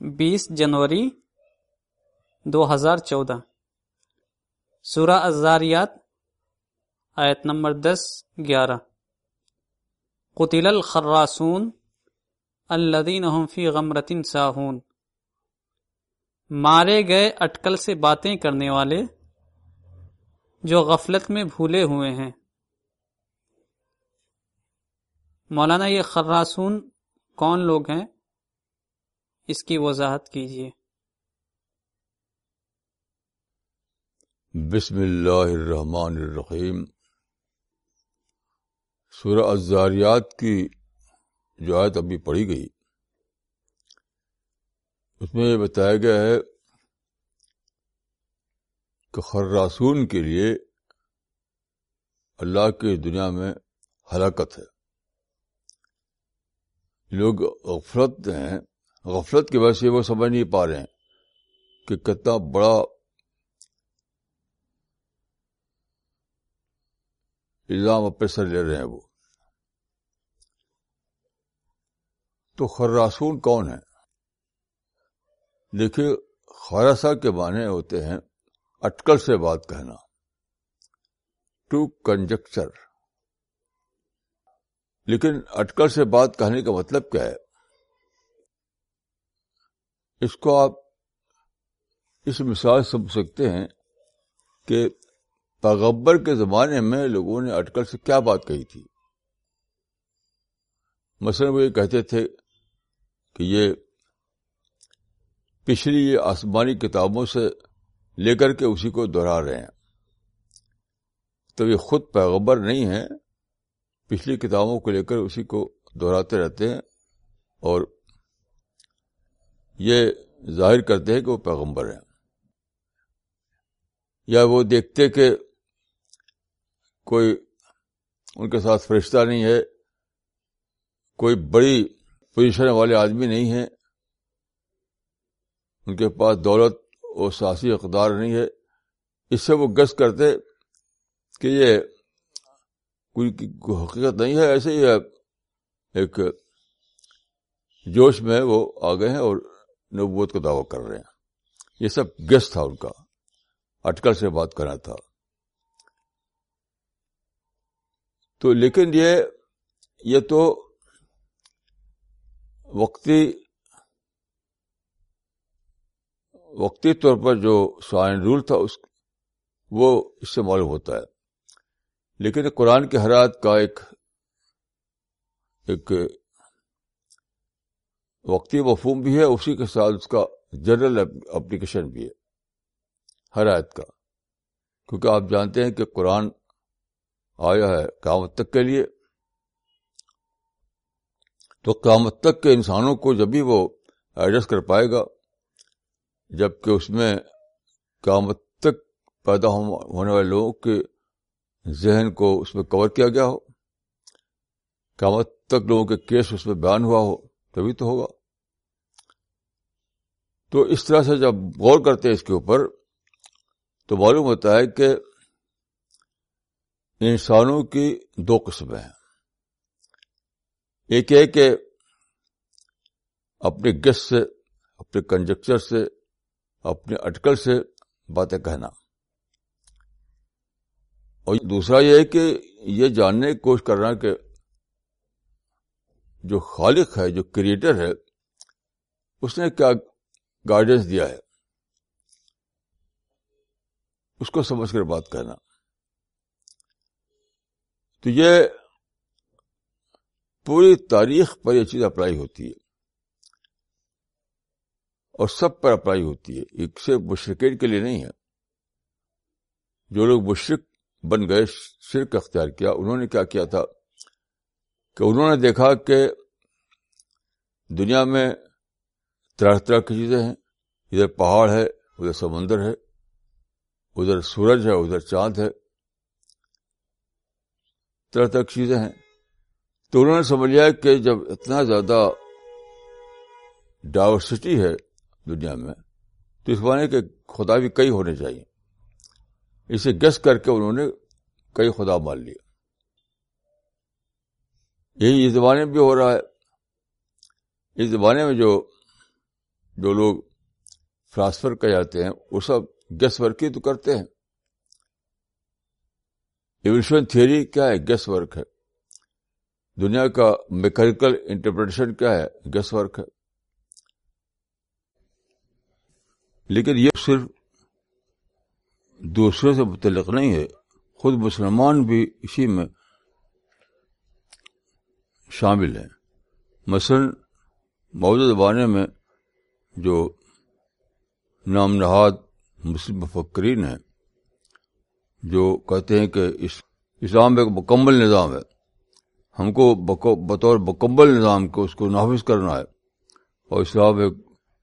20 جنوری 2014، سورہ الذاریات آیت نمبر 10-11۔ قتل الخراصون الذین هم فی غمرۃ ساہون، مارے گئے اٹکل سے باتیں کرنے والے جو غفلت میں بھولے ہوئے ہیں۔ مولانا یہ خراصون کون لوگ ہیں، اس کی وضاحت کیجیے۔ بسم اللہ الرحمن الرحیم۔ سورہ الذاریات کی جو آیت ابھی پڑھی گئی، اس میں یہ بتایا گیا ہے کہ خراصون کے لیے اللہ کی دنیا میں ہلاکت ہے۔ لوگ غفلت ہیں، غفلت کی وجہ سے وہ سمجھ نہیں پا رہے ہیں کہ کتنا بڑا الزام اپنے سر لے رہے ہیں وہ۔ تو خراصون کون ہیں؟ دیکھیے، خراسہ کے معنی ہوتے ہیں اٹکل سے بات کہنا، ٹو کنجکچر۔ لیکن اٹکل سے بات کہنے کا مطلب کیا ہے؟ اس کو آپ اس مثال سے سمجھ سکتے ہیں کہ پیغمبر کے زمانے میں لوگوں نے اٹکل سے کیا بات کہی تھی۔ مثلا وہ یہ کہتے تھے کہ یہ پچھلی یہ آسمانی کتابوں سے لے کر کے اسی کو دہرا رہے ہیں۔ تو یہ خود پیغمبر نہیں ہیں، پچھلی کتابوں کو لے کر اسی کو دہراتے رہتے ہیں اور یہ ظاہر کرتے ہیں کہ وہ پیغمبر ہیں۔ یا وہ دیکھتے کہ کوئی ان کے ساتھ فرشتہ نہیں ہے، کوئی بڑی پوزیشن والے آدمی نہیں ہے، ان کے پاس دولت اور سیاسی اقدار نہیں ہے، اس سے وہ گس کرتے کہ یہ کوئی حقیقت نہیں ہے، ایسے ہی ایک جوش میں وہ آ گئے ہیں اور نبوت کا دعویٰ کر رہے ہیں۔ یہ سب گس تھا ان کا، اٹکل سے بات کرنا تھا۔ تو لیکن یہ تو وقتی طور پر جو شائن رول تھا وہ اس سے معلوم ہوتا ہے۔ لیکن قرآن کی ہر آیت کا ایک وقتی مفہوم بھی ہے، اسی کے ساتھ اس کا جنرل اپلیکیشن بھی ہے ہر آیت کا، کیونکہ آپ جانتے ہیں کہ قرآن آیا ہے قیامت تک کے لیے۔ تو قیامت تک کے انسانوں کو جب بھی وہ ایڈریس کر پائے گا جبکہ اس میں قیامت تک پیدا ہونے والے لوگوں کے ذہن کو اس میں کور کیا گیا ہو، قیامت تک لوگوں کے کیس اس میں بیان ہوا ہو، تبھی تو ہوگا۔ تو اس طرح سے جب غور کرتے ہیں اس کے اوپر تو معلوم ہوتا ہے کہ انسانوں کی دو قسمیں ہیں۔ ایک ہے کہ اپنے گس سے، اپنے کنجکچر سے، اپنے اٹکل سے باتیں کہنا، اور دوسرا یہ ہے کہ یہ جاننے کی کوشش کرنا کہ جو خالق ہے، جو کریٹر ہے، اس نے کیا گائیڈنس دیا ہے، اس کو سمجھ کر بات کرنا۔ تو یہ پوری تاریخ پر یہ چیز اپلائی ہوتی ہے اور سب پر اپلائی ہوتی ہے، ایک صرف مشرکین کے لیے نہیں ہے۔ جو لوگ مشرک بن گئے، شرک اختیار کیا، انہوں نے کیا کیا تھا کہ انہوں نے دیکھا کہ دنیا میں طرح طرح کی چیزیں ہیں، ادھر پہاڑ ہے، ادھر سمندر ہے، ادھر سورج ہے، ادھر چاند ہے، طرح طرح کی چیزیں ہیں۔ تو انہوں نے سمجھ لیا کہ جب اتنا زیادہ ڈائیورسٹی ہے دنیا میں تو اس معنی کہ خدا بھی کئی ہونے چاہیے۔ اسے گس کر کے انہوں نے کئی خدا مان لیا۔ یہی اس زمانے میں بھی ہو رہا ہے۔ اس زمانے میں جو جو لوگ فلاسفر کہے جاتے ہیں وہ سب گیس ورک ہی تو کرتے ہیں. ایوولوشن تھیوری کیا ہے؟ گیس ورک ہے. دنیا کا میکینیکل انٹرپریٹیشن کیا ہے؟ گیس ورک ہے. لیکن یہ صرف دوسروں سے متعلق نہیں ہے، خود مسلمان بھی اسی میں شامل ہیں. مثلا موجودہ زمانے میں جو نام نہاد مسلم مفکرین ہیں جو کہتے ہیں کہ اسلام ایک مکمل نظام ہے، ہم کو بطور مکمل نظام کو اس کو نافذ کرنا ہے، اور اسلام ایک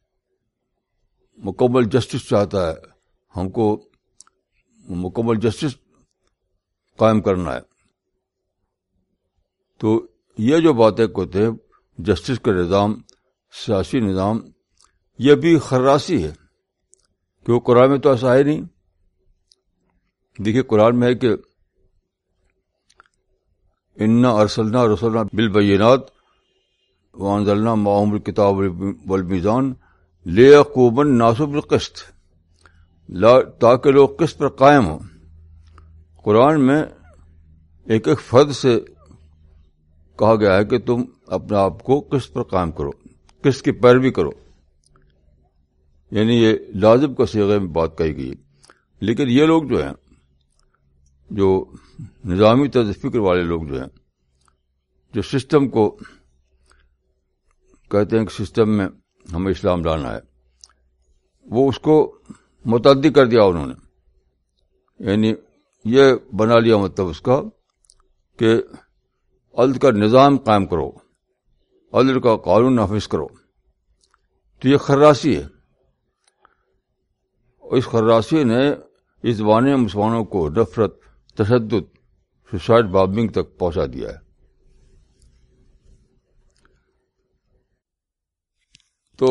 مکمل جسٹس چاہتا ہے، ہم کو مکمل جسٹس قائم کرنا ہے. تو یہ جو باتیں کہتے ہیں جسٹس کا نظام، سیاسی نظام، یہ بھی خراسی ہے، کہ وہ قرآن میں تو ایسا ہے نہیں. دیکھیے قرآن میں ہے کہ انا ارسلنا رسولنا بالبینات وانزلنا معهم الکتاب والمیزان لیقوم الناس بالقسط، تاکہ لوگ قسط پر قائم ہوں. قرآن میں ایک ایک فرد سے کہا گیا ہے کہ تم اپنے آپ کو قسط پر قائم کرو، قسط کی پیروی کرو. یعنی یہ لازم کا صیغے میں بات کہی گئی. لیکن یہ لوگ جو ہیں، جو نظامی طرز فکر والے لوگ جو ہیں، جو سسٹم کو کہتے ہیں کہ سسٹم میں ہمیں اسلام لانا ہے، وہ اس کو متعدی کر دیا انہوں نے. یعنی یہ بنا لیا مطلب اس کا کہ عدل کا نظام قائم کرو، عدل کا قانون نافذ کرو. تو یہ خراسی ہے، اور اس خراسی نے اس زمانے میں مسلمانوں کو نفرت، تشدد، سوسائڈ بامبنگ تک پہنچا دیا ہے. تو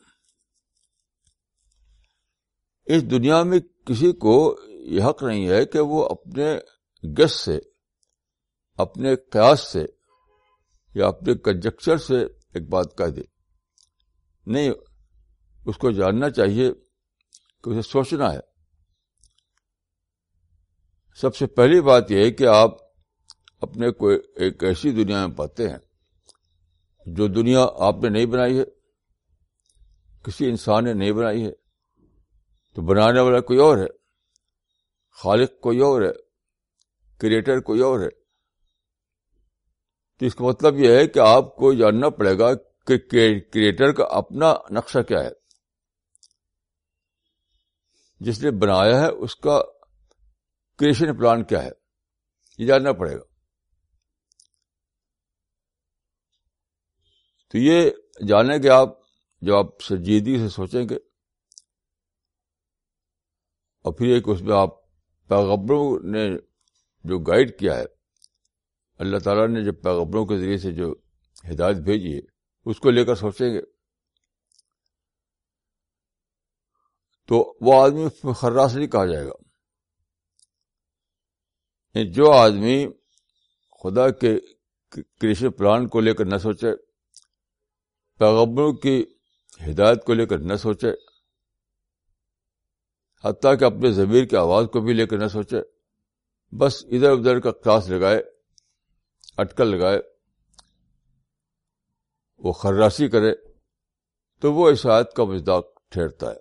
اس دنیا میں کسی کو یہ حق نہیں ہے کہ وہ اپنے گس سے، اپنے قیاس سے یا اپنے کنجکچر سے ایک بات کہہ دے. نہیں، اس کو جاننا چاہیے کہ اسے سوچنا ہے. سب سے پہلی بات یہ ہے کہ آپ اپنے کو ایک ایسی دنیا میں پاتے ہیں جو دنیا آپ نے نہیں بنائی ہے، کسی انسان نے نہیں بنائی ہے. تو بنانے والا کوئی اور ہے، خالق کوئی اور ہے، کریٹر کوئی اور ہے. تو اس کا مطلب یہ ہے کہ آپ کو جاننا پڑے گا کہ کریٹر کا اپنا نقشہ کیا ہے، جس نے بنایا ہے اس کا کریشن پلان کیا ہے، یہ جاننا پڑے گا. تو یہ جانیں گے آپ جب آپ سنجیدگی سے سوچیں گے. اور پھر ایک اس میں آپ پیغمبروں نے جو گائیڈ کیا ہے، اللہ تعالیٰ نے جو پیغمبروں کے ذریعے سے جو ہدایت بھیجی ہے اس کو لے کر سوچیں گے تو وہ آدمی خراس نہیں کہا جائے گا. جو آدمی خدا کے کریشن پلان کو لے کر نہ سوچے، پیغمبروں کی ہدایت کو لے کر نہ سوچے، حتیٰ کہ اپنے ضمیر کی آواز کو بھی لے کر نہ سوچے، بس ادھر ادھر کا قیاس لگائے، اٹکل لگائے، وہ خراسی کرے، تو وہ اس آیت کا مصداق ٹھہرتا ہے.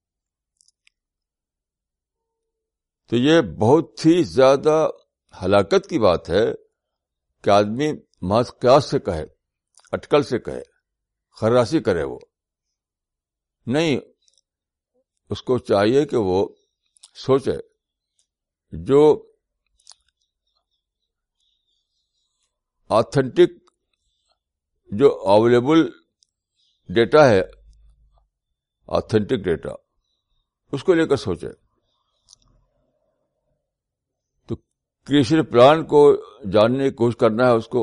تو یہ بہت ہی زیادہ ہلاکت کی بات ہے کہ آدمی محض قیاس سے کہے، اٹکل سے کہے، خراسی کرے. وہ نہیں، اس کو چاہیے کہ وہ سوچے. جو آتھینٹک، جو اویلیبل ڈیٹا ہے، آتھینٹک ڈیٹا، اس کو لے کر سوچے. تو کریشن پلان کو جاننے کی کوشش کرنا ہے، اس کو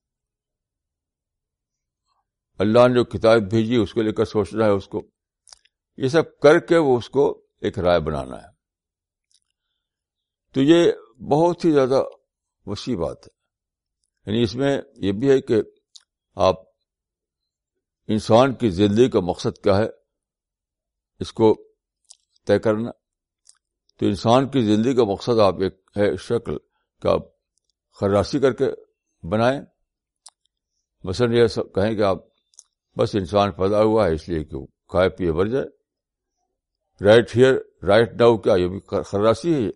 اللہ نے جو کتاب بھیجی اس کو لے کر سوچنا ہے، اس کو یہ سب کر کے وہ اس کو ایک رائے بنانا ہے. تو یہ بہت ہی زیادہ وسیع بات ہے. یعنی اس میں یہ بھی ہے کہ آپ انسان کی زندگی کا مقصد کیا ہے اس کو طے کرنا. تو انسان کی زندگی کا مقصد آپ ایک ہے شکل کہ آپ خراسی کر کے بنائیں. مثلا یہ سب کہیں کہ آپ بس انسان پیدا ہوا ہے اس لیے کہ وہ کھائے پیے بڑھ جائے. رائٹ ہیئر رائٹ ناؤ، کیا یہ بھی خراسی ہے؟ یہ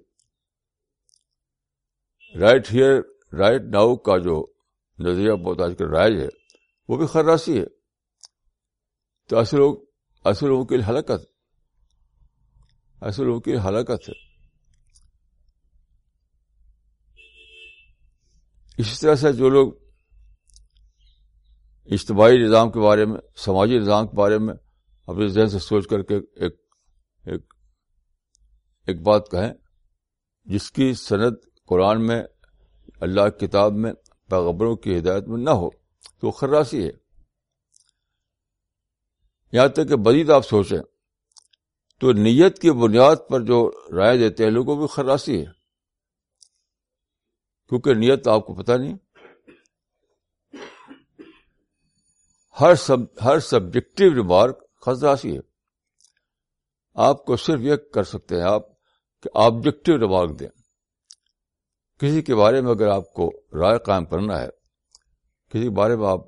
رائٹ ہیئر رائٹ ناؤ کا جو نظریہ بہت آج کل رائج ہے وہ بھی خراسی ہے. تو ایسے لوگوں کے لیے ہلاکت، ایسے لوگوں کی ہلاکت ہے. اسی طرح سے جو لوگ اجتماعی نظام کے بارے میں، سماجی نظام کے بارے میں اپنے ذہن سے سوچ کر کے ایک بات کہیں جس کی سند قرآن میں، اللہ کی کتاب میں، پیغمبروں کی ہدایت میں نہ ہو تو وہ خراسی ہے. یہاں تک کہ بدید آپ سوچیں تو نیت کی بنیاد پر جو رائے دیتے ہیں لوگوں بھی خراسی ہے، کیونکہ نیت آپ کو پتہ نہیں. ہر سبجیکٹو ریمارک خراسی ہے. آپ کو صرف یہ کر سکتے ہیں آپ کہ آبجیکٹو ریمارک دیں. کسی کے بارے میں اگر آپ کو رائے قائم کرنا ہے، کسی کے بارے میں آپ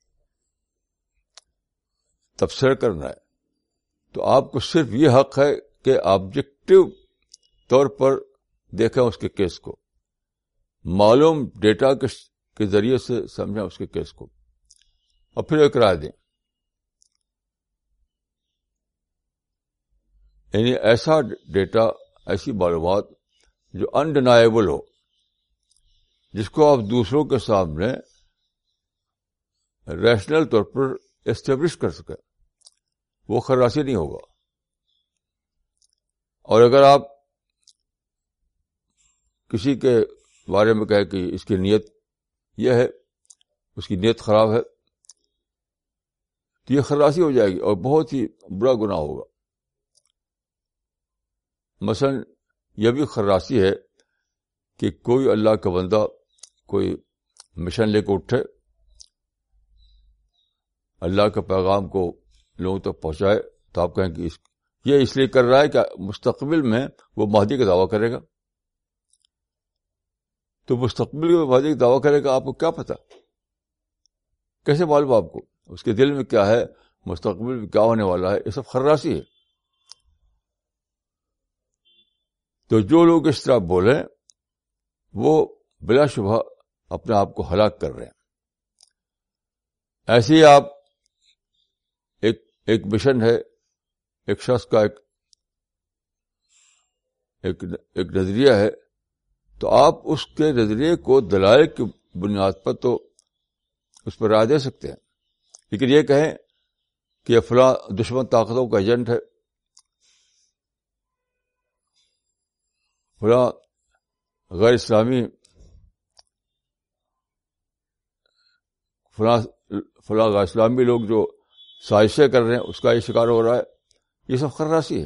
تبصرہ کرنا ہے، تو آپ کو صرف یہ حق ہے کہ آبجیکٹو طور پر دیکھیں اس کے کیس کو، معلوم ڈیٹا کے ذریعے سے سمجھیں اس کے کیس کو، اور پھر ایک رائے دیں. یعنی ایسا ڈیٹا، ایسی معلومات جو انڈینائبل ہو، جس کو آپ دوسروں کے سامنے ریشنل طور پر اسٹیبلش کر سکیں، وہ خراسی نہیں ہوگا. اور اگر آپ کسی کے بارے میں کہیں کہ اس کی نیت یہ ہے، اس کی نیت خراب ہے، تو یہ خراسی ہو جائے گی اور بہت ہی بڑا گناہ ہوگا. مثلا یہ بھی خراسی ہے کہ کوئی اللہ کا بندہ کوئی مشن لے کے اٹھے، اللہ کے پیغام کو لوگوں تک پہنچائے، تو آپ کہیں کہ یہ اس لیے کر رہا ہے کہ مستقبل میں وہ مہدی کا دعویٰ کرے گا. تو مستقبل میں مہدی کا دعویٰ کرے گا، آپ کو کیا پتا؟ کیسے معلوم آپ کو اس کے دل میں کیا ہے، مستقبل میں کیا ہونے والا ہے؟ یہ سب خراسی ہے. تو جو لوگ اس طرح بولیں وہ بلا شبہ اپنے آپ کو ہلاک کر رہے ہیں. ایسے ہی آپ ایک مشن ہے، ایک شخص کا ایک نظریہ ہے، تو آپ اس کے نظریے کو دلائل کی بنیاد پر تو اس پر رائے دے سکتے ہیں، لیکن یہ کہیں کہ یہ فلاں دشمن طاقتوں کا ایجنٹ ہے، فلاں غیر اسلامی، فلاں غیر اسلامی لوگ جو سازشیں کر رہے ہیں اس کا یہ شکار ہو رہا ہے، یہ سب خراسی ہے.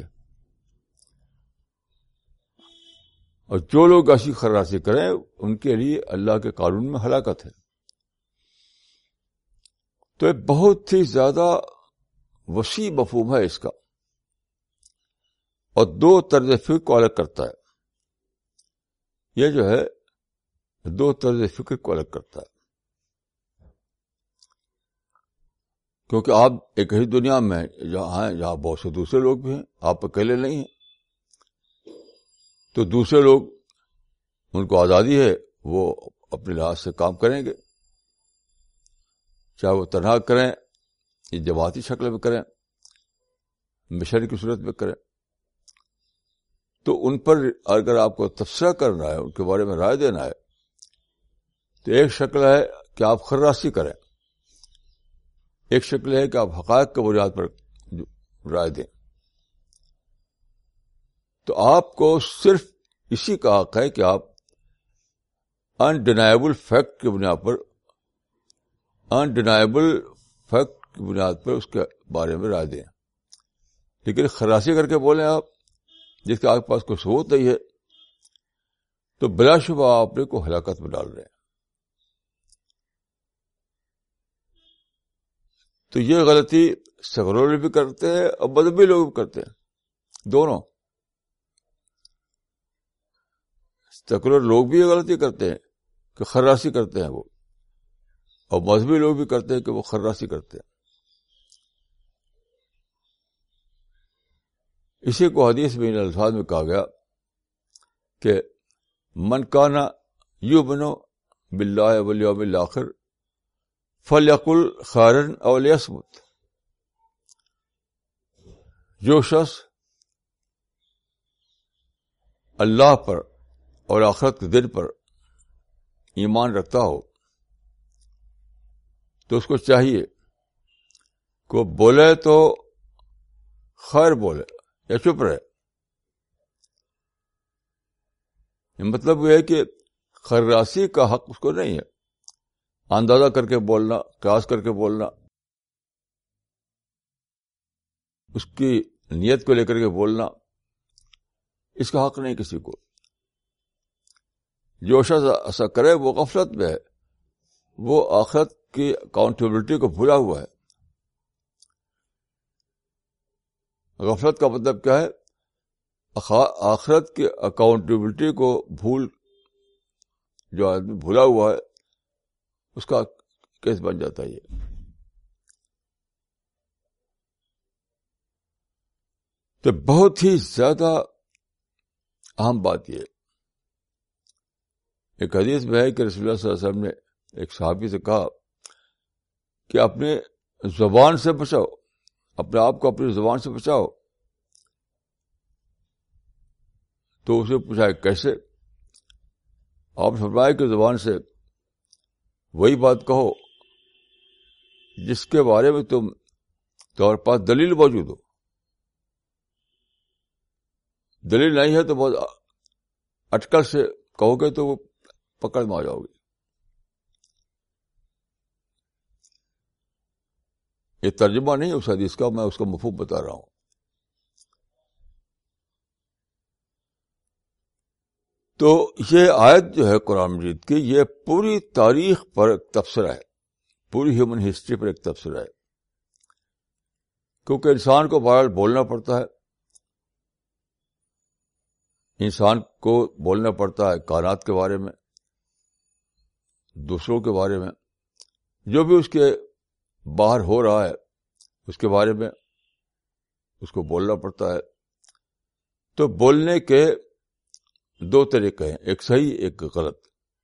اور جو لوگ ایسی خراسی کریں ان کے لیے اللہ کے قانون میں ہلاکت ہے. تو یہ بہت ہی زیادہ وسیع مفہوم ہے اس کا، اور دو طرز فکر کو الگ کرتا ہے. یہ جو ہے دو طرز فکر کو الگ کرتا ہے، کیونکہ آپ ایک ہی دنیا میں جہاں ہیں، جہاں بہت سے دوسرے لوگ بھی ہیں، آپ اکیلے نہیں ہیں. تو دوسرے لوگ، ان کو آزادی ہے، وہ اپنے لحاظ سے کام کریں گے، چاہے وہ تنہا کریں یا جماعتی شکل میں کریں، مشن کی صورت میں کریں. تو ان پر اگر آپ کو تبصرہ کرنا ہے، ان کے بارے میں رائے دینا ہے، تو ایک شکل ہے کہ آپ خراسی کریں، ایک شکل ہے کہ آپ حقائق کی بنیاد پر رائے دیں. تو آپ کو صرف اسی کا حق ہے کہ آپ انڈینائبل فیکٹ کی بنیاد پر اس کے بارے میں رائے دیں. لیکن خراسی کر کے بولیں آپ، جس کے آپ کے پاس کوئی ثبوت نہیں ہے، تو بلا شبہ آپ اپنے کو ہلاکت میں ڈال رہے ہیں. تو یہ غلطی سیکولر لوگ بھی کرتے ہیں اور مذہبی لوگ بھی کرتے ہیں, دونوں. سیکولر لوگ بھی یہ غلطی کرتے ہیں کہ خراسی کرتے ہیں وہ, اور مذہبی لوگ بھی کرتے ہیں کہ وہ خراسی کرتے ہیں. اسی کو حدیث میں ان الفاظ میں کہا گیا کہ من کانا یؤمن باللہ والیوم الآخر فلیقل خیرا او لیصمت. جو شخص اللہ پر اور آخرت کے دن پر ایمان رکھتا ہو تو اس کو چاہیے کہ وہ بولے تو خیر بولے یا چپ رہے. مطلب یہ ہے کہ خراسی کا حق اس کو نہیں ہے. اندازہ کر کے بولنا, قیاس کر کے بولنا, اس کی نیت کو لے کر کے بولنا, اس کا حق نہیں کسی کو. جو شخص ایسا کرے وہ غفلت میں ہے, وہ آخرت کی اکاؤنٹیبلٹی کو بھولا ہوا ہے. غفلت کا مطلب کیا ہے؟ آخرت کی اکاؤنٹیبلٹی کو بھول, جو آدمی بھولا ہوا ہے اس کا کیس بن جاتا ہے یہ. تو بہت ہی زیادہ اہم بات یہ. ایک حدیث میں ہے کہ رسول اللہ صلی اللہ علیہ وسلم نے ایک صحابی سے کہا کہ اپنے زبان سے بچاؤ, اپنے آپ کو اپنی زبان سے بچاؤ. تو اسے پوچھا کیسے؟ آپ نے فرمایا کہ زبان سے وہی بات کہو جس کے بارے میں تمہارے پاس دلیل موجود ہو. دلیل نہیں ہے تو بہت اٹکل سے کہو گے تو وہ پکڑ میں آ جاؤ گے. یہ ترجمہ نہیں اس حدیث کا, میں اس کا مفہوم بتا رہا ہوں. تو یہ آیت جو ہے قرآن مجید کی, یہ پوری تاریخ پر ایک تبصرہ ہے, پوری ہیومن ہسٹری پر ایک تبصرہ ہے. کیونکہ انسان کو بہرحال بولنا پڑتا ہے, انسان کو بولنا پڑتا ہے کائنات کے بارے میں, دوسروں کے بارے میں, جو بھی اس کے باہر ہو رہا ہے اس کے بارے میں اس کو بولنا پڑتا ہے. تو بولنے کے دو طریقے ہیں, ایک صحیح ایک غلط.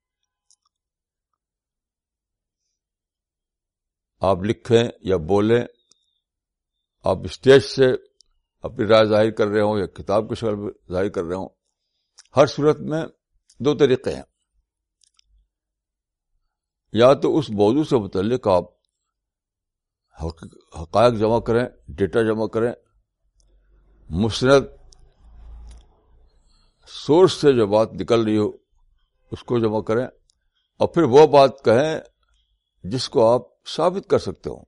آپ لکھیں یا بولیں, آپ اسٹیج سے اپنی رائے ظاہر کر رہے ہوں یا کتاب کی شکل میں ظاہر کر رہے ہوں, ہر صورت میں دو طریقے ہیں. یا تو اس موضوع سے متعلق آپ حقائق جمع کریں, ڈیٹا جمع کریں, مستند سورس سے جو بات نکل رہی ہو اس کو جمع کریں, اور پھر وہ بات کہیں جس کو آپ ثابت کر سکتے ہو,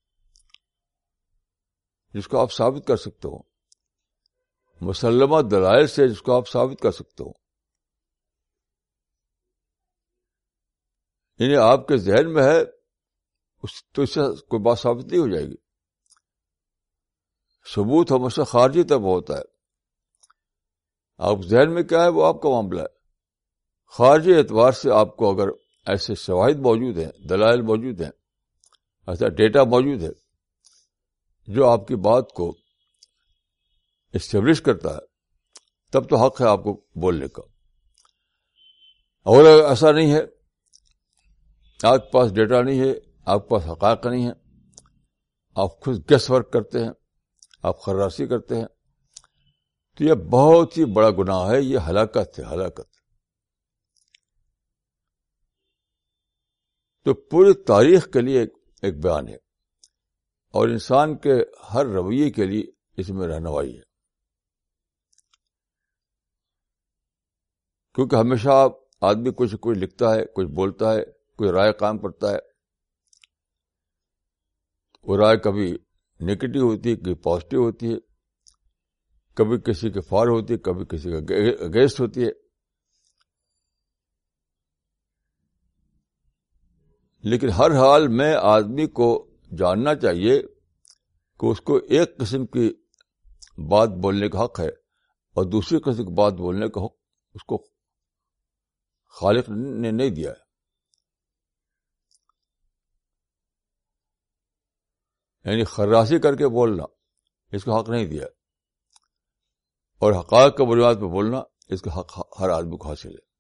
جس کو آپ ثابت کر سکتے ہو, مسلمہ دلائل سے جس کو آپ ثابت کر سکتے ہو. یعنی آپ کے ذہن میں ہے تو اس سے کوئی بات ثابت نہیں ہو جائے گی. ثبوت ہمیشہ خارجی طرف ہوتا ہے. آپ ذہن میں کیا ہے وہ آپ کا معاملہ ہے. خارجی اعتبار سے آپ کو اگر ایسے شواہد موجود ہیں, دلائل موجود ہیں, ایسا ڈیٹا موجود ہے جو آپ کی بات کو اسٹیبلش کرتا ہے, تب تو حق ہے آپ کو بولنے کا. اور اگر ایسا نہیں ہے, آپ کے پاس ڈیٹا نہیں ہے, آپ کے پاس حقائق نہیں ہے, آپ خود گیس ورک کرتے ہیں, آپ خراسی کرتے ہیں, تو یہ بہت ہی بڑا گناہ ہے. یہ ہلاکت ہے, ہلاکت. تو پوری تاریخ کے لیے ایک بیان ہے, اور انسان کے ہر رویے کے لیے اس میں رہنمائی ہے. کیونکہ ہمیشہ آدمی کچھ لکھتا ہے, کچھ بولتا ہے, کوئی رائے قائم کرتا ہے. وہ رائے کبھی نیگیٹو ہوتی ہے, کبھی پازیٹو ہوتی ہے, کبھی کسی کے فار ہوتی ہے, کبھی کسی کا اگینسٹ ہوتی ہے. لیکن ہر حال میں آدمی کو جاننا چاہیے کہ اس کو ایک قسم کی بات بولنے کا حق ہے اور دوسری قسم کی بات بولنے کا حق اس کو خالق نے نہیں دیا ہے. یعنی خراسی کر کے بولنا اس کو حق نہیں دیا ہے، اور حقائق کی بنیاد پہ بولنا اس کا حق ہر آدمی کو حاصل ہے.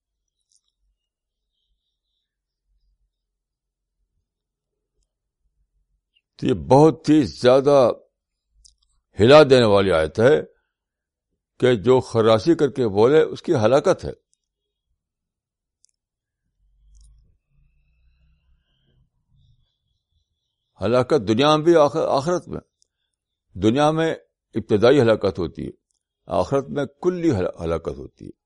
تو یہ بہت ہی زیادہ ہلا دینے والی آیت ہے کہ جو خراسی کر کے بولے اس کی ہلاکت ہے. ہلاکت دنیا میں بھی آخرت میں. دنیا میں ابتدائی ہلاکت ہوتی ہے، آخرت میں کلی ہلاکت ہوتی ہے.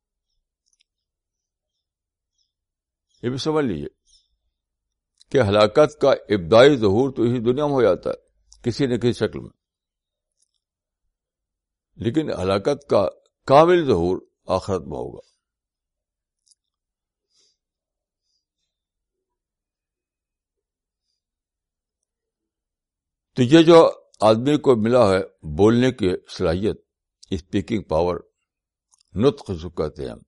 یہ بھی سمجھ لیجیے کہ ہلاکت کا ابتدائی ظہور تو اسی دنیا میں ہو جاتا ہے کسی نہ کسی شکل میں، لیکن ہلاکت کا کامل ظہور آخرت میں ہوگا. تو یہ جو آدمی کو ملا ہے بولنے کی صلاحیت، اسپیکنگ پاور، نطق جسے کہتے ہیں،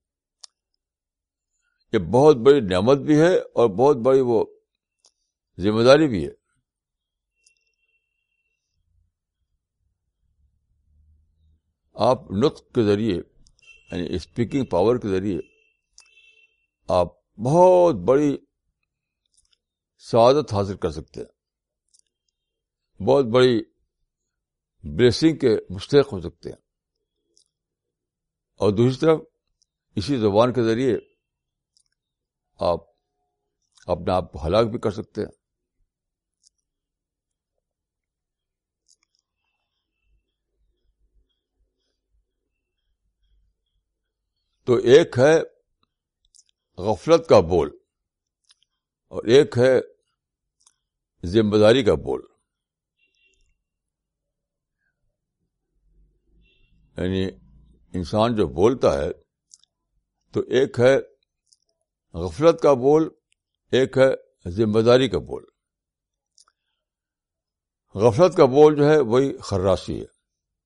یہ بہت بڑی نعمت بھی ہے اور بہت بڑی وہ ذمہ داری بھی ہے. آپ نطق کے ذریعے یعنی اسپیکنگ پاور کے ذریعے آپ بہت بڑی سعادت حاصل کر سکتے ہیں، بہت بڑی بلیسنگ کے مستحق ہو سکتے ہیں. اور دوسری طرف اسی زبان کے ذریعے آپ اپنے آپ کو ہلاک بھی کر سکتے ہیں. تو ایک ہے غفلت کا بول اور ایک ہے ذمہ داری کا بول. یعنی انسان جو بولتا ہے تو ایک ہے غفلت کا بول، ایک ہے ذمہ داری کا بول. غفلت کا بول جو ہے وہی خراسی ہے.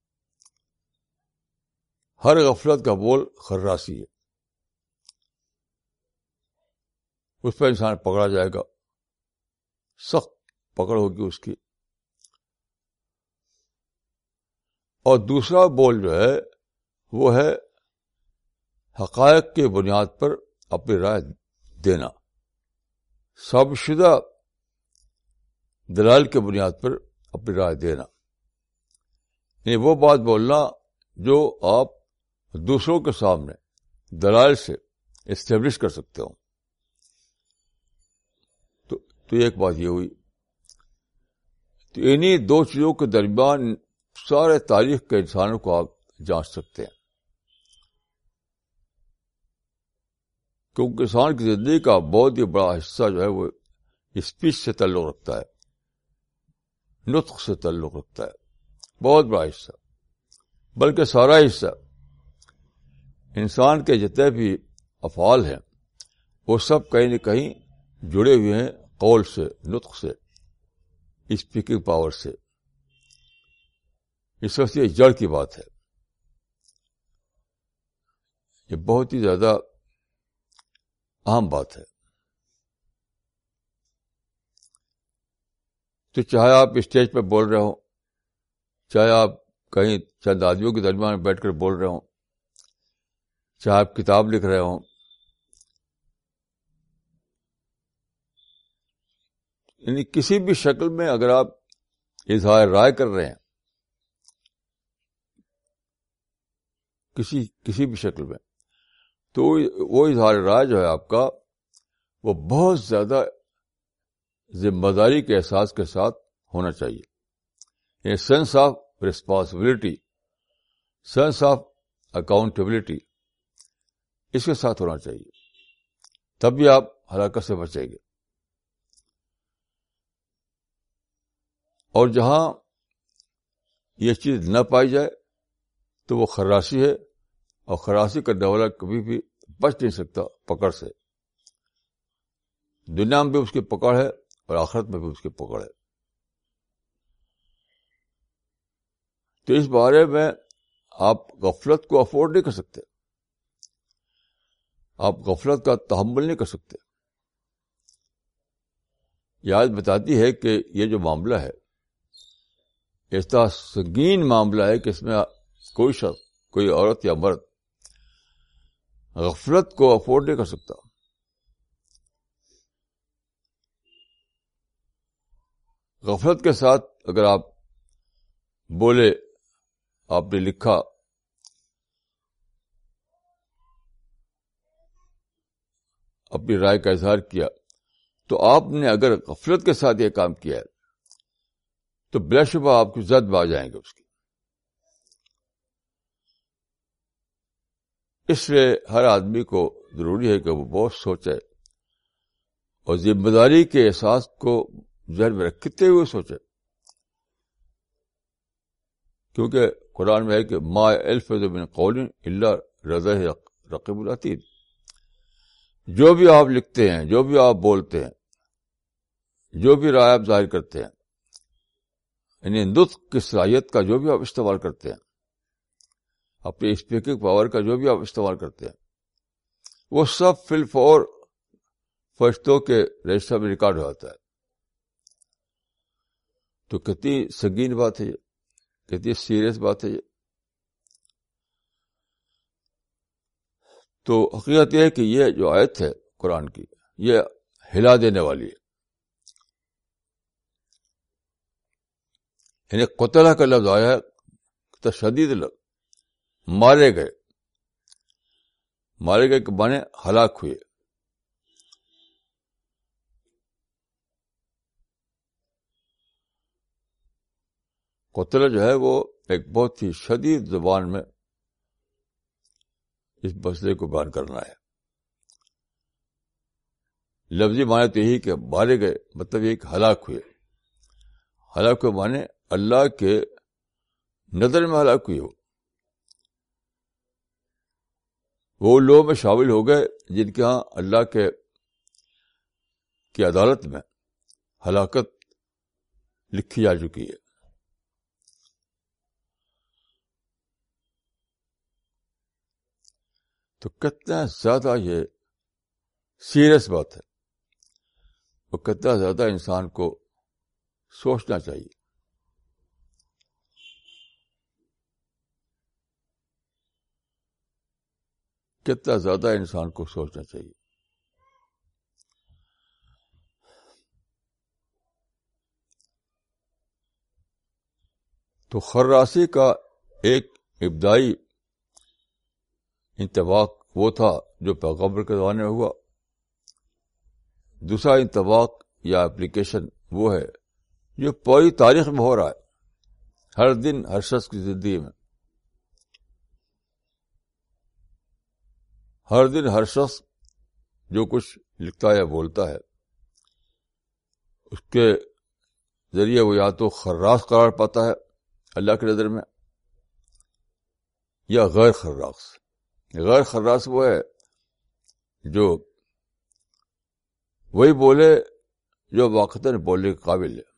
ہر غفلت کا بول خراسی ہے، اس پہ انسان پکڑا جائے گا، سخت پکڑ ہوگی اس کی. اور دوسرا بول جو ہے وہ ہے حقائق کی بنیاد پر اپنی رائے دینا، ثابت شدہ دلائل کی بنیاد پر اپنی رائے دینا. یعنی وہ بات بولنا جو آپ دوسروں کے سامنے دلائل سے اسٹیبلش کر سکتے ہو. تو ایک بات یہ ہوئی. تو انہی دو چیزوں کے درمیان سارے تاریخ کے انسانوں کو آپ جانچ سکتے ہیں، کیونکہ انسان کی زندگی کا بہت ہی بڑا حصہ جو ہے وہ اسپیچ سے تعلق رکھتا ہے، نطق سے تعلق رکھتا ہے، بہت بڑا حصہ، بلکہ سارا حصہ. انسان کے جتنے بھی افعال ہیں وہ سب کہیں نہ کہیں جڑے ہوئے ہیں قول سے، نطق سے، اسپیکنگ پاور سے. اس وقت یہ جڑ کی بات ہے، یہ بہت ہی زیادہ اہم بات ہے. تو چاہے آپ اسٹیج پہ بول رہے ہوں، چاہے آپ کہیں چند آدمیوں کے درمیان بیٹھ کر بول رہے ہوں، چاہے آپ کتاب لکھ رہے ہوں، یعنی کسی بھی شکل میں اگر آپ اظہار رائے کر رہے ہیں، کسی بھی شکل میں، تو وہ اظہار رائے جو ہے آپ کا وہ بہت زیادہ ذمہ داری کے احساس کے ساتھ ہونا چاہیے. یہ sense of responsibility, sense of accountability اس کے ساتھ ہونا چاہیے، تب بھی آپ ہلاکت سے بچیں گے. اور جہاں یہ چیز نہ پائی جائے تو وہ خراسی ہے، اور خراسی کرنے والا کبھی بھی بچ نہیں سکتا پکڑ سے. دنیا میں بھی اس کی پکڑ ہے اور آخرت میں بھی اس کی پکڑ ہے. تو اس بارے میں آپ غفلت کو افورڈ نہیں کر سکتے، آپ غفلت کا تحمل نہیں کر سکتے. یہ آیت بتاتی ہے کہ یہ جو معاملہ ہے ایسا سنگین معاملہ ہے کہ اس میں کوئی شخص، کوئی عورت یا مرد غفلت کو افورڈ نہیں کر سکتا. غفلت کے ساتھ اگر آپ بولے، آپ نے لکھا، اپنی رائے کا اظہار کیا، تو آپ نے اگر غفلت کے ساتھ یہ کام کیا ہے تو بلا شبہ آپ کی زد میں آ جائیں گے اس کی. اس لیے ہر آدمی کو ضروری ہے کہ وہ بہت سوچے اور ذمہ داری کے احساس کو ذہن میں رکھتے ہوئے سوچے، کیونکہ قرآن میں ہے کہ ما یلفظ من قول الا لدیہ رقیب العتید. جو بھی آپ لکھتے ہیں، جو بھی آپ بولتے ہیں، جو بھی رائے آپ ظاہر کرتے ہیں، یعنی نطق کی صلاحیت کا جو بھی آپ استعمال کرتے ہیں، اپنی اسپیکنگ پاور کا جو بھی آپ استعمال کرتے ہیں، وہ سب فی الفور فرشتوں کے رجسٹر میں ریکارڈ ہو جاتا ہے. تو کتنی سنگین بات ہے یہ، کتنی سیریس بات ہے یہ. تو حقیقت یہ ہے کہ یہ جو آیت ہے قرآن کی، یہ ہلا دینے والی ہے. یعنی قتلہ کا لفظ آیا ہے، تشدید لفظ، مارے گئے. مارے گئے کہ مانے ہلاک ہوئے. قتلہ جو ہے وہ ایک بہت ہی شدید زبان میں اس مسئلے کو بیان کرنا ہے. لفظی معنی تو یہی کہ مارے گئے، مطلب یہ کہ ہلاک ہوئے. ہلاک ہوئے معنی اللہ کے نظر میں ہلاک ہوئے. وہ لوگوں میں شامل ہو گئے جن کے ہاں اللہ کی عدالت میں ہلاکت لکھی جا چکی ہے. تو کتنا زیادہ یہ سیریس بات ہے، اور کتنا زیادہ انسان کو سوچنا چاہیے. کتنا زیادہ انسان کو سوچنا چاہیے. تو خراسی کا ایک ابتدائی انطباق وہ تھا جو پیغمبر کے زمانے میں ہوا. دوسرا انطباق یا اپلیکیشن وہ ہے جو پوری تاریخ میں ہو رہا ہے، ہر دن ہر شخص کی زندگی میں. ہر دن ہر شخص جو کچھ لکھتا ہے یا بولتا ہے، اس کے ذریعے وہ یا تو خراس قرار پاتا ہے اللہ کی نظر میں، یا غیر خراس. غیر خراس وہ ہے جو وہی بولے جو واقعتاً بولنے کے قابل ہے،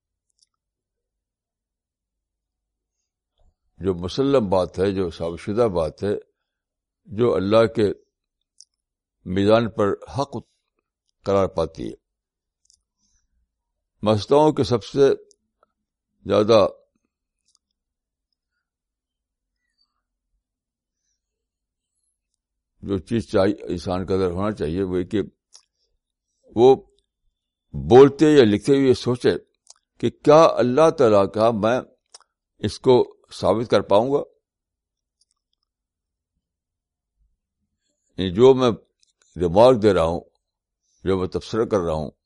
جو مسلم بات ہے، جو ثابت شدہ بات ہے، جو اللہ کے میزان پر حق قرار پاتی ہے. مسئلوں کے سب سے زیادہ جو چیز چاہیے انسان کا اندر ہونا چاہیے وہ کہ وہ بولتے یا لکھتے ہوئے سوچے کہ کیا اللہ تعالیٰ کا میں اس کو ثابت کر پاؤں گا. جو میں ریمارک دے رہا ہوں، جو میں تبصرہ کر رہا ہوں،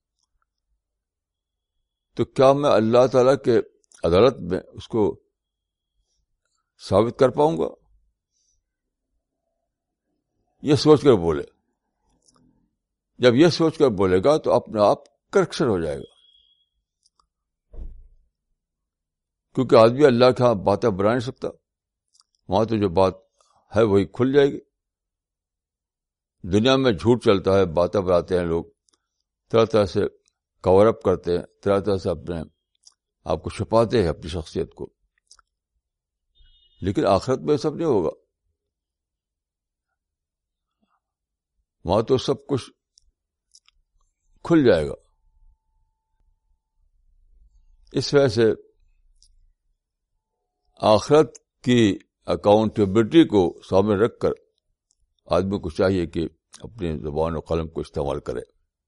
تو کیا میں اللہ تعالیٰ کے عدالت میں اس کو ثابت کر پاؤں گا. یہ سوچ کر بولے. جب یہ سوچ کر بولے گا تو اپنے آپ کریکشن ہو جائے گا، کیونکہ آدمی اللہ کے ہاں باتیں بنا نہیں سکتا. وہاں تو جو بات ہے وہی کھل جائے گی. دنیا میں جھوٹ چلتا ہے، باتیں بناتے ہیں لوگ، طرح طرح سے کور اپ کرتے ہیں، طرح طرح سے اپنے آپ کو چھپاتے ہیں، اپنی شخصیت کو. لیکن آخرت میں سب نہیں ہوگا. وہاں تو سب کچھ کھل جائے گا. اس وجہ سے آخرت کی اکاؤنٹیبلٹی کو سامنے رکھ کر آدمی کو چاہیے کہ اپنی زبان و قلم کو استعمال کرے,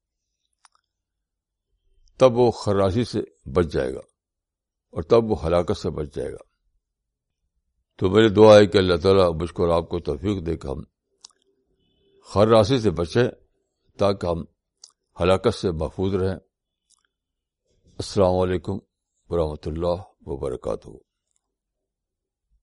تب وہ خراشی سے بچ جائے گا اور تب وہ ہلاکت سے بچ جائے گا. تو میری دعا ہے کہ اللہ تعالیٰ مجھ کو اور آپ کو توفیق دے کہ ہم خراشی سے بچیں تاکہ ہم ہلاکت سے محفوظ رہیں. السلام علیکم ورحمۃ اللہ وبرکاتہ.